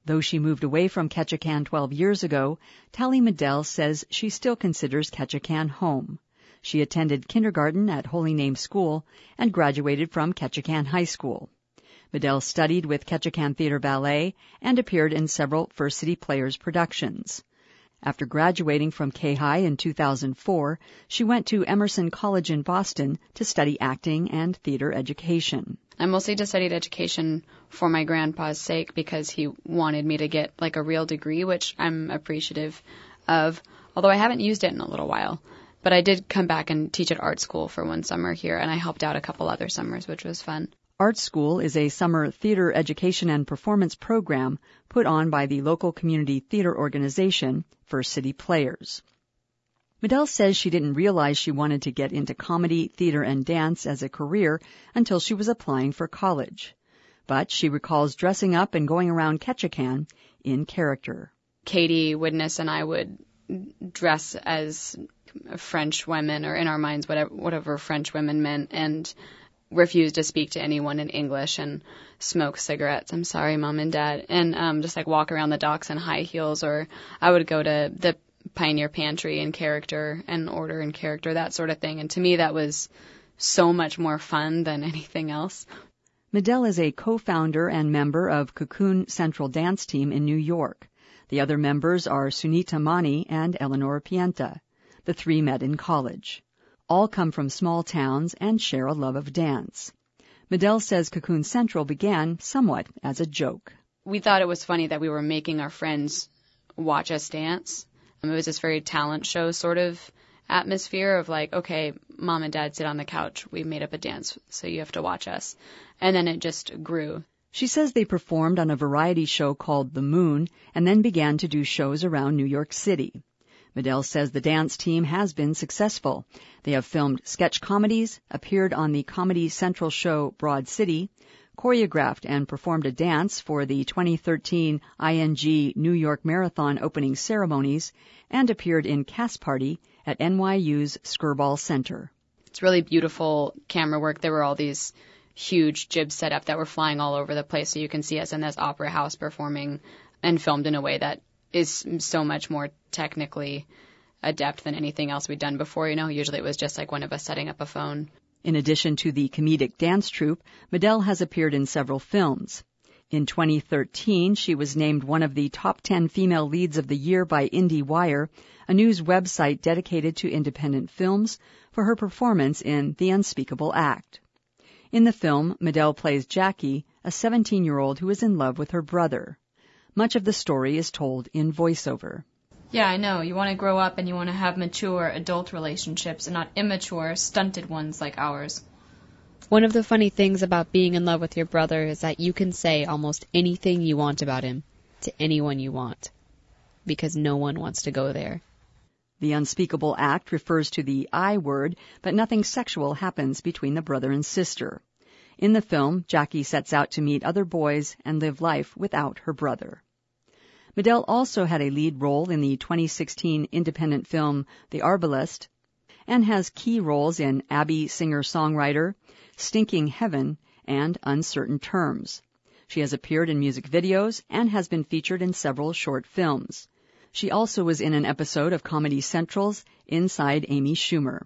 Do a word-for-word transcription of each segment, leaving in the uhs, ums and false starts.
Though she moved away from Ketchikan twelve years ago, Tally Medell says she still considers Ketchikan home. She attended kindergarten at Holy Name School and graduated from Ketchikan High School. Medell studied with Ketchikan Theater Ballet and appeared in several First City Players productions. After graduating from K-High in two thousand four, she went to Emerson College in Boston to study acting and theater education. I mostly just studied education for my grandpa's sake because he wanted me to get like a real degree, which I'm appreciative of, although I haven't used it in a little while. But I did come back and teach at art school for one summer here, and I helped out a couple other summers, which was fun. Art School is a summer theater education and performance program put on by the local community theater organization, First City Players. Medell says she didn't realize she wanted to get into comedy, theater, and dance as a career until she was applying for college. But she recalls dressing up and going around Ketchikan in character. Katie Widness and I would dress as French women, or in our minds, whatever, whatever French women meant, and refuse to speak to anyone in English and smoke cigarettes. I'm sorry, Mom and Dad. And um, just like walk around the docks in high heels, or I would go to the Pioneer Pantry in character and order in character, that sort of thing. And to me, that was so much more fun than anything else. Medell is a co-founder and member of Cocoon Central Dance Team in New York. The other members are Sunita Mani and Eleanor Pienta. The three met in college. All come from small towns and share a love of dance. Medell says Cocoon Central began somewhat as a joke. We thought it was funny that we were making our friends watch us dance. Um, it was this very talent show sort of atmosphere of like, okay, Mom and Dad sit on the couch. We made up a dance, so you have to watch us. And then it just grew. She says they performed on a variety show called The Moon and then began to do shows around New York City. Medell says the dance team has been successful. They have filmed sketch comedies, appeared on the Comedy Central show Broad City, choreographed and performed a dance for the twenty thirteen I N G New York Marathon opening ceremonies, and appeared in Cast Party at N Y U's Skirball Center. It's really beautiful camera work. There were all these huge jibs set up that were flying all over the place, so you can see us in this opera house performing and filmed in a way that is so much more technically adept than anything else we'd done before. You know, usually it was just like one of us setting up a phone. In addition to the comedic dance troupe, Medell has appeared in several films. In twenty thirteen, she was named one of the top ten female leads of the year by IndieWire, a news website dedicated to independent films, for her performance in The Unspeakable Act. In the film, Medell plays Jackie, a seventeen-year-old who is in love with her brother. Much of the story is told in voiceover. Yeah, I know. You want to grow up and you want to have mature adult relationships and not immature, stunted ones like ours. One of the funny things about being in love with your brother is that you can say almost anything you want about him to anyone you want, because no one wants to go there. The Unspeakable Act refers to the I word, but nothing sexual happens between the brother and sister. In the film, Jackie sets out to meet other boys and live life without her brother. Medell also had a lead role in the twenty sixteen independent film The Arbalest, and has key roles in Abby Singer-Songwriter, Stinking Heaven, and Uncertain Terms. She has appeared in music videos and has been featured in several short films. She also was in an episode of Comedy Central's Inside Amy Schumer.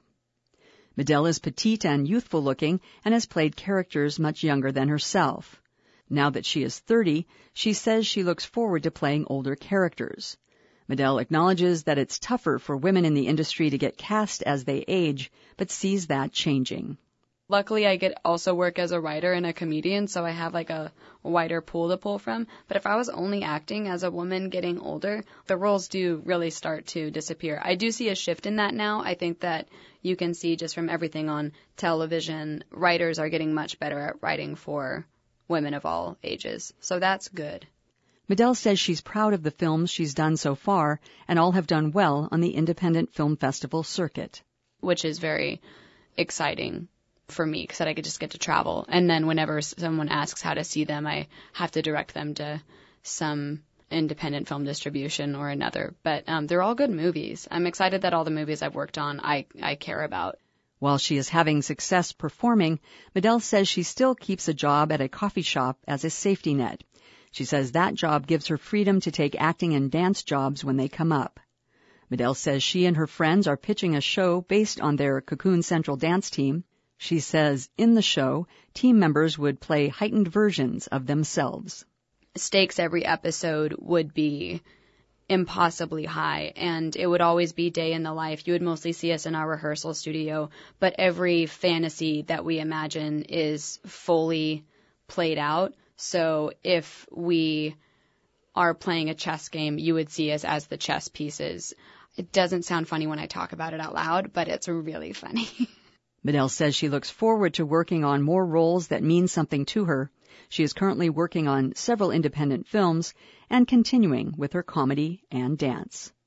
Medell is petite and youthful-looking and has played characters much younger than herself. Now that she is thirty, she says she looks forward to playing older characters. Medell acknowledges that it's tougher for women in the industry to get cast as they age, but sees that changing. Luckily, I get also work as a writer and a comedian, so I have like a wider pool to pull from. But if I was only acting as a woman getting older, the roles do really start to disappear. I do see a shift in that now. I think that you can see just from everything on television, writers are getting much better at writing for women of all ages. So that's good. Medell says she's proud of the films she's done so far, and all have done well on the Independent Film Festival circuit. Which is very exciting for me, because I could just get to travel. And then whenever someone asks how to see them, I have to direct them to some independent film distribution or another. But um, they're all good movies. I'm excited that all the movies I've worked on I, I care about. While she is having success performing, Medell says she still keeps a job at a coffee shop as a safety net. She says that job gives her freedom to take acting and dance jobs when they come up. Medel says she and her friends are pitching a show based on their Cocoon Central dance team. She says in the show, team members would play heightened versions of themselves. Stakes every episode would be impossibly high, and it would always be day in the life. You would mostly see us in our rehearsal studio, but every fantasy that we imagine is fully played out. So if we are playing a chess game, you would see us as the chess pieces. It doesn't sound funny when I talk about it out loud, but it's really funny. Medel says she looks forward to working on more roles that mean something to her. She is currently working on several independent films and continuing with her comedy and dance.